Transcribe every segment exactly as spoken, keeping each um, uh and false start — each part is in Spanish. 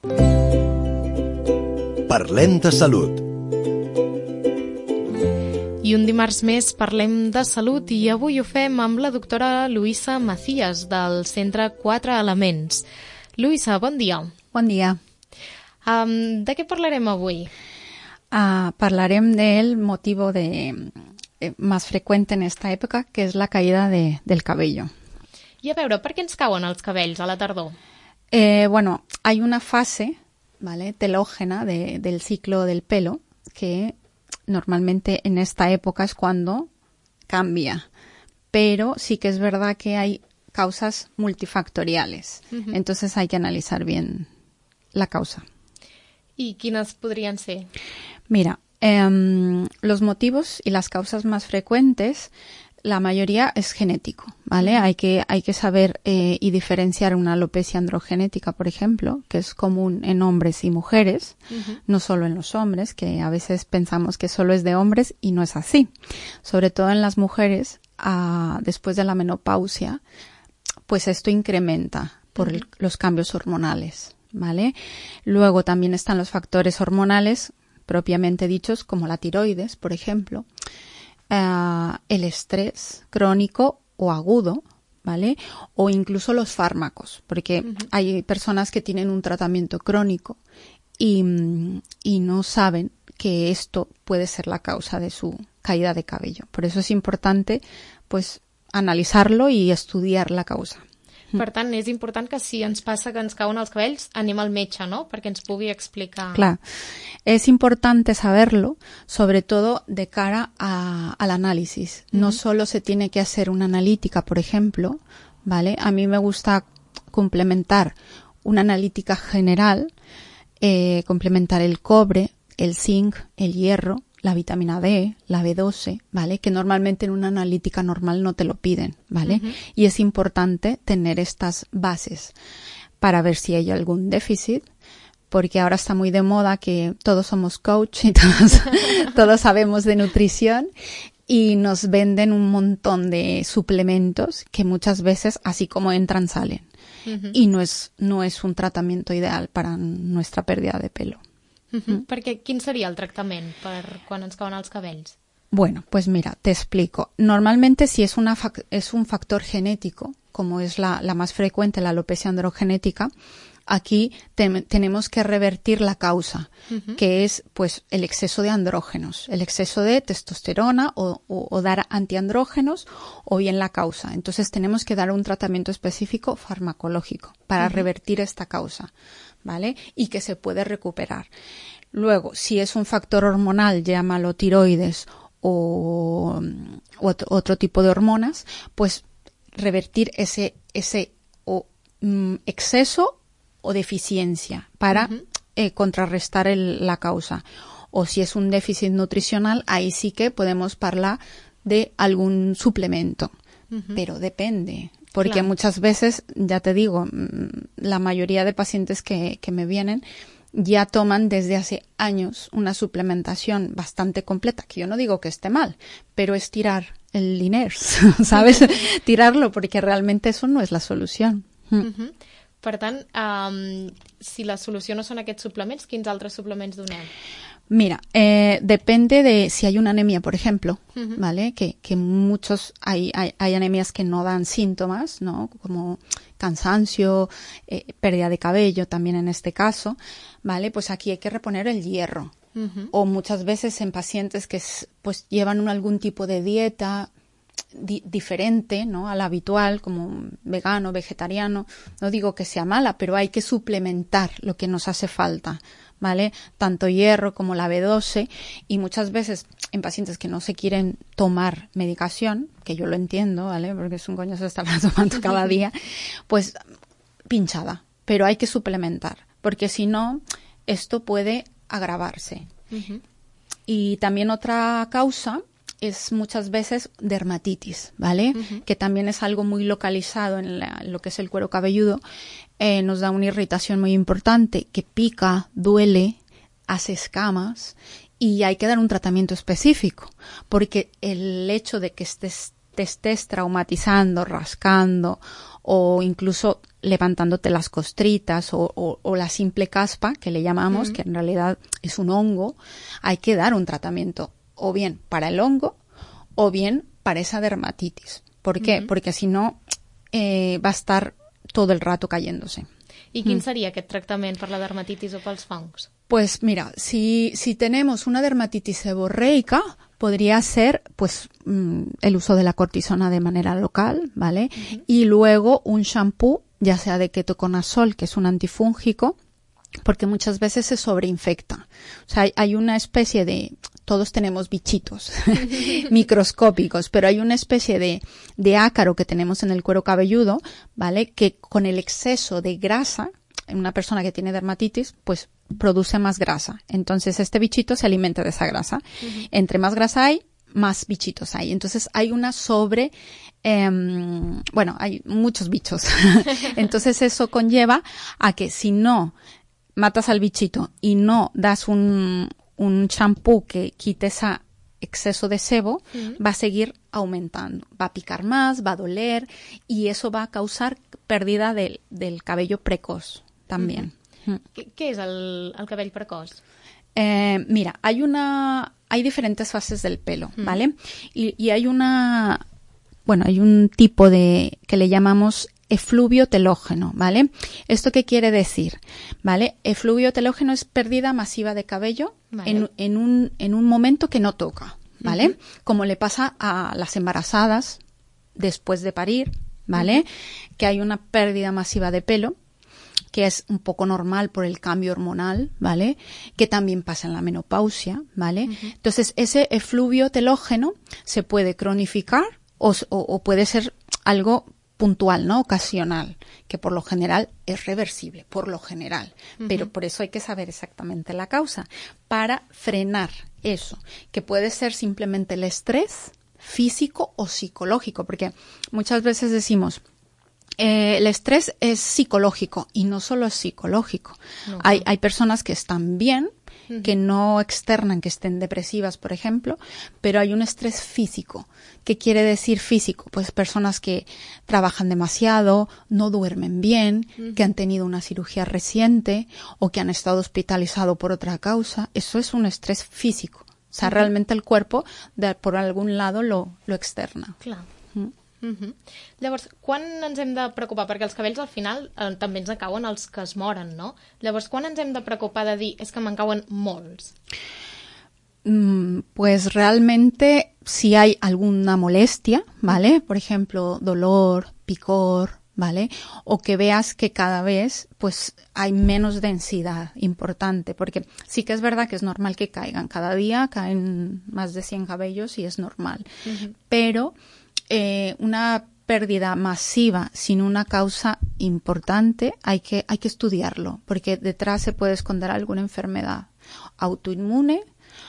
Parlem de salut. I un dimarts més parlem de salut i avui ho fem amb la doctora Luisa Macías del Centre Quatre Elements. Luisa, bon dia. Bon dia. Um, de què parlarem avui? Uh, parlarem del motivo de, eh, más frecuente en esta época, que es la caída de, del cabello. I a veure, per què ens cauen els cabells a la tardor? Eh, bueno, hay una fase, ¿vale?, telógena de, del ciclo del pelo que normalmente en esta época es cuando cambia, pero sí que es verdad que hay causas multifactoriales, uh-huh. Entonces hay que analizar bien la causa. ¿Y quiénes podrían ser? Mira, eh, los motivos y las causas más frecuentes, la mayoría es genético, ¿vale? Hay que, hay que saber eh, y diferenciar una alopecia androgenética, por ejemplo, que es común en hombres y mujeres, uh-huh. No solo en los hombres, que a veces pensamos que solo es de hombres y no es así. Sobre todo en las mujeres, ah, después de la menopausia, pues esto incrementa por uh-huh. el, los cambios hormonales, ¿vale? Luego también están los factores hormonales propiamente dichos, como la tiroides, por ejemplo. Uh, el estrés crónico o agudo, ¿vale? O incluso los fármacos, porque uh-huh. hay personas que tienen un tratamiento crónico y, y no saben que esto puede ser la causa de su caída de cabello. Por eso es importante, pues, analizarlo y estudiar la causa. Per tant, és important que si ens passa que ens cauen els cabells, anem al metge, ¿no?, perquè ens pugui explicar. Claro, es importante saberlo, sobre todo de cara a, al análisis. Uh-huh. No solo se tiene que hacer una analítica, por ejemplo, ¿vale? A mí me gusta complementar una analítica general, eh, complementar el cobre, el zinc, el hierro, la vitamina D, la B doce, ¿vale? Que normalmente en una analítica normal no te lo piden, ¿vale? Uh-huh. Y es importante tener estas bases para ver si hay algún déficit, porque ahora está muy de moda que todos somos coach y todos, todos sabemos de nutrición y nos venden un montón de suplementos que muchas veces, así como entran, salen. Uh-huh. Y no es, no es un tratamiento ideal para nuestra pérdida de pelo. Uh-huh. Perquè quin seria el tractament per quan ens cauen els cabells? Bueno, pues mira, te explico. Normalmente si es, una fac- es un factor genético, como es la, la más frecuente, la alopecia androgenética, aquí te- tenemos que revertir la causa, uh-huh. que es pues el exceso de andrógenos, el exceso de testosterona o, o, o dar antiandrógenos o bien la causa. Entonces tenemos que dar un tratamiento específico farmacológico para uh-huh. revertir esta causa, ¿vale? Y que se puede recuperar. Luego, si es un factor hormonal, llámalo tiroides o, o otro, otro tipo de hormonas, pues revertir ese, ese o, mm, exceso o deficiencia para uh-huh. eh, contrarrestar el, la causa. O si es un déficit nutricional, ahí sí que podemos hablar de algún suplemento. Uh-huh. Pero depende. Porque claro. Muchas veces, ya te digo, la mayoría de pacientes que, que me vienen ya toman desde hace años una suplementación bastante completa, que yo no digo que esté mal, pero es tirar el dinero, ¿sabes? Tirarlo, porque realmente eso no es la solución. Uh-huh. Per tant, um, si la solució no són aquests suplements, quins altres suplements donem? Mira, eh, depende de si hay una anemia, por ejemplo, uh-huh. ¿vale? Que, que muchos, hay, hay, hay anemias que no dan síntomas, ¿no? Como cansancio, eh, pérdida de cabello también en este caso, ¿vale? Pues aquí hay que reponer el hierro. Uh-huh. O muchas veces en pacientes que pues llevan un, algún tipo de dieta di- diferente, ¿no?, a la habitual, como vegano, vegetariano. No digo que sea mala, pero hay que suplementar lo que nos hace falta, ¿vale? Tanto hierro como la B doce, y muchas veces en pacientes que no se quieren tomar medicación, que yo lo entiendo, ¿vale? Porque es un coñazo estarla tomando cada día, pues pinchada, pero hay que suplementar, porque si no, esto puede agravarse. Uh-huh. Y también otra causa es muchas veces dermatitis, ¿vale? Uh-huh. Que también es algo muy localizado en, la, en lo que es el cuero cabelludo. Eh, nos da una irritación muy importante que pica, duele, hace escamas y hay que dar un tratamiento específico, porque el hecho de que estés te estés traumatizando, rascando o incluso levantándote las costritas o, o, o la simple caspa, que le llamamos, uh-huh. que en realidad es un hongo, hay que dar un tratamiento o bien para el hongo o bien para esa dermatitis. ¿Por qué? Uh-huh. Porque si no eh, va a estar todo el rato cayéndose. I quin seria aquest tractament per la dermatitis o pels fongs? Pues mira, si, si tenemos una dermatitis seborreica, podría ser pues el uso de la cortisona de manera local, ¿vale? Uh-huh. Y luego un shampoo, ya sea de ketoconazol, que es un antifúngico, porque muchas veces se sobreinfecta. O sea, hay, hay una especie de... Todos tenemos bichitos microscópicos, pero hay una especie de, de ácaro que tenemos en el cuero cabelludo, ¿vale? Que con el exceso de grasa, en una persona que tiene dermatitis, pues produce más grasa. Entonces este bichito se alimenta de esa grasa. Uh-huh. Entre más grasa hay, más bichitos hay. Entonces hay una sobre... Eh, bueno, hay muchos bichos. Entonces eso conlleva a que si no matas al bichito y no das un... un champú que quite ese exceso de sebo, uh-huh. va a seguir aumentando. Va a picar más, va a doler y eso va a causar pérdida del, del cabello precoz también. Uh-huh. Uh-huh. ¿Qué, ¿Qué es el, el cabello precoz? Eh, mira, hay una, hay diferentes fases del pelo, uh-huh. ¿vale? Y, y hay una, bueno, hay un tipo de, que le llamamos efluvio telógeno, ¿vale? ¿Esto qué quiere decir? ¿Vale? Efluvio telógeno es pérdida masiva de cabello vale. en, en, un, en un momento que no toca, ¿vale? Uh-huh. Como le pasa a las embarazadas después de parir, ¿vale? Uh-huh. Que hay una pérdida masiva de pelo, que es un poco normal por el cambio hormonal, ¿vale? Que también pasa en la menopausia, ¿vale? Uh-huh. Entonces, ese efluvio telógeno se puede cronificar o, o, o puede ser algo puntual, ¿no? Ocasional, que por lo general es reversible, por lo general. Uh-huh. Pero por eso hay que saber exactamente la causa, para frenar eso, que puede ser simplemente el estrés físico o psicológico, porque muchas veces decimos, eh, el estrés es psicológico, y no solo es psicológico. Uh-huh. Hay, hay personas que están bien, que no externan que estén depresivas, por ejemplo, pero hay un estrés físico. ¿Qué quiere decir físico? Pues personas que trabajan demasiado, no duermen bien, uh-huh. que han tenido una cirugía reciente o que han estado hospitalizados por otra causa. Eso es un estrés físico. O sea, uh-huh. realmente el cuerpo, de, por algún lado, lo, lo externa. Clar. Uh-huh. Uh-huh. Llavors, quan ens hem de preocupar? Perquè els cabells al final eh, també ens acauen els que es moren, no? Llavors, quan ens hem de preocupar de dir és que me'n cauen molts? Mm, pues realmente si hay alguna molestia, ¿vale? Por ejemplo, dolor, picor, ¿vale? O que veas que cada vez pues hay menos densidad importante, porque sí que es verdad que es normal que caigan. Cada día caen más de cien cabellos y es normal. Uh-huh. Pero Eh, una pérdida masiva sin una causa importante hay que, hay que estudiarlo, porque detrás se puede esconder alguna enfermedad autoinmune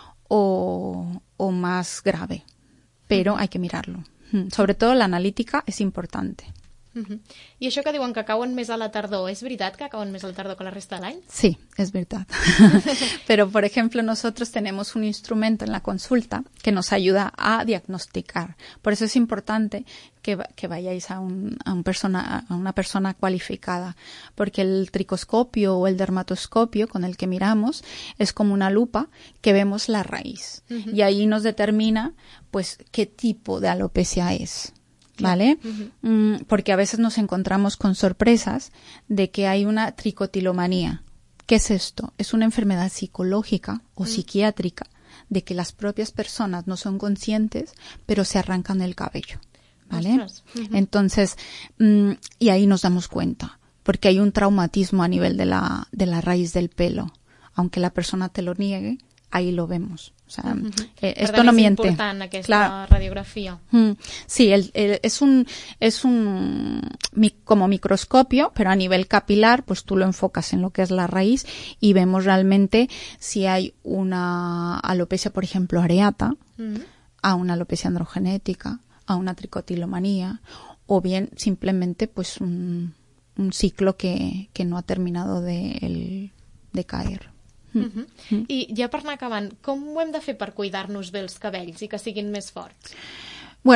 o, o más grave, pero hay que mirarlo. Sobre todo la analítica es importante. Uh-huh. I això que diuen que cauen més a la tardor, ¿es veritat que cauen més a la tardor que la resta de l'any? Sí, es verdad. Pero, por ejemplo, nosotros tenemos un instrumento en la consulta que nos ayuda a diagnosticar. Por eso es importante que, que vayáis a, un, a, un persona, a una persona cualificada, porque el tricoscopio o el dermatoscopio con el que miramos es como una lupa que vemos la raíz. Uh-huh. Y ahí nos determina pues qué tipo de alopecia es. ¿Vale? Uh-huh. Mm, porque a veces nos encontramos con sorpresas de que hay una tricotilomanía. ¿Qué es esto? Es una enfermedad psicológica o uh-huh. psiquiátrica de que las propias personas no son conscientes, pero se arrancan el cabello. ¿Vale? Uh-huh. Entonces, mm, y ahí nos damos cuenta, porque hay un traumatismo a nivel de la, de la raíz del pelo. Aunque la persona te lo niegue, ahí lo vemos. O sea, uh-huh. eh, esto no miente. Es important aquesta claro. radiografía. Mm, sí, el, el, es un es un mi, como microscopio, pero a nivel capilar, pues tú lo enfocas en lo que es la raíz y vemos realmente si hay una alopecia, por ejemplo, areata, uh-huh. a una alopecia androgenética, a una tricotilomanía, o bien simplemente pues un, un ciclo que, que no ha terminado de, el, de caer. Uh-huh. Mm. I ja per anar acabant, com ho hem de fer per cuidar-nos bé els cabells i que siguin més forts? Bueno,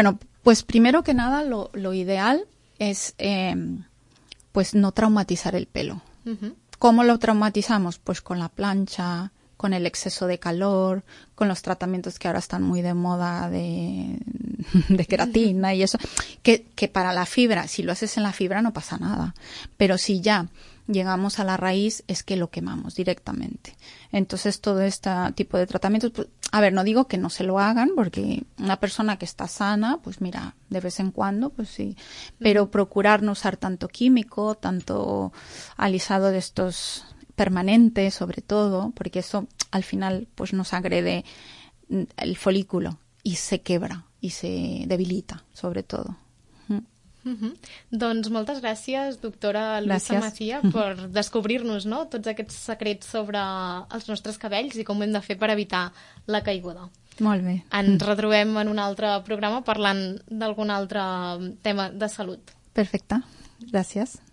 Pues primero que nada, lo, lo ideal es eh, pues no traumatizar el pelo. Uh-huh. ¿Cómo lo traumatizamos? Pues con la plancha, con el exceso de calor, con los tratamientos que ahora están muy de moda de, de queratina y eso, que, que para la fibra, si lo haces en la fibra no pasa nada, pero si ya llegamos a la raíz es que lo quemamos directamente. Entonces todo este tipo de tratamientos, pues, a ver, no digo que no se lo hagan, porque una persona que está sana, pues mira, de vez en cuando, pues sí, pero procurar no usar tanto químico, tanto alisado de estos permanentes, sobre todo, porque eso al final pues nos agrede el folículo y se quebra y se debilita, sobre todo. Uh-huh. Doncs moltes gràcies, doctora Luisa Macía, per descobrir-nos, no?, tots aquests secrets sobre els nostres cabells i com ho hem de fer per evitar la caiguda. Molt bé. Ens retrobem en un altre programa parlant d'algun altre tema de salut. Perfecte. Gràcies.